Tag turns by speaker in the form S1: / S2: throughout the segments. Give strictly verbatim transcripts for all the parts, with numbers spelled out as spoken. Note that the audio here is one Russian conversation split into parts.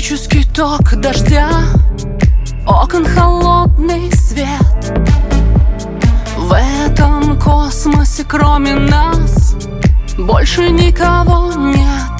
S1: электрический ток дождя, окон холодный свет. В этом космосе кроме нас больше никого нет.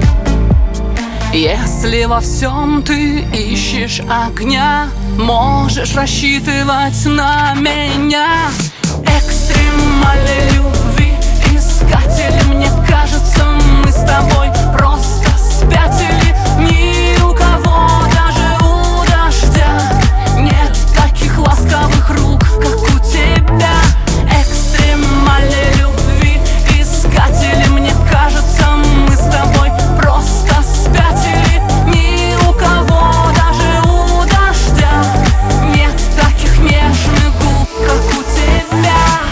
S1: Если во всем ты ищешь огня, можешь рассчитывать на меня. Экстремальной любви искатели, мне кажется, мы с тобой просто спятили. Ни у кого, даже у дождя, нет таких ласковых рук, как у тебя. Экстремальной любви искатели, мне кажется, мы с тобой просто спятили. Ни у кого, даже у дождя, нет таких нежных губ, как у тебя.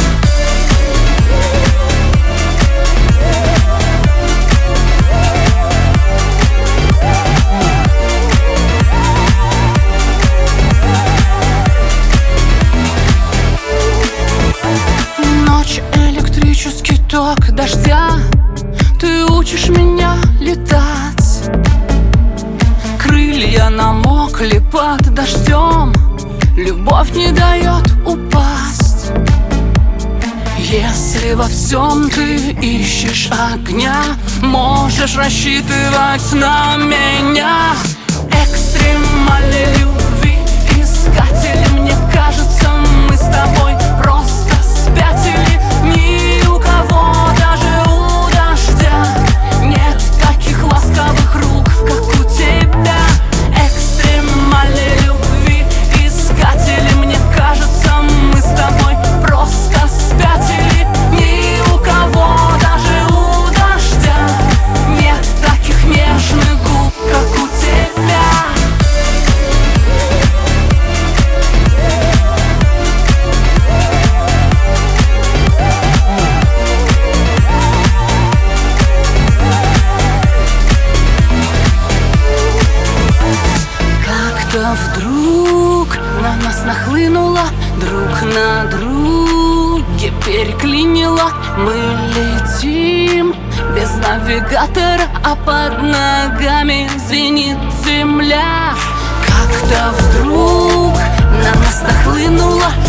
S1: Ночь, электрический ток дождя, ты учишь меня летать. Крылья намокли под дождем, любовь не дает упасть. Если во всем ты ищешь огня, можешь рассчитывать на меня. Экстремальной любви искатели, мне кажется, мы с тобой просто спятили. Ни у кого, даже у дождя, нет таких ласковых рук, как у тебя. Экстремальной любви искатели, мне кажется, мы с тобой просто спятили. Ни у кого, даже у дождя, нет таких нежных губ, как у тебя. Как-то вдруг на нас нахлынуло, друг на друге переклинило. Мы летим без навигатора, а под ногами звенит земля. Как-то вдруг на нас нахлынуло,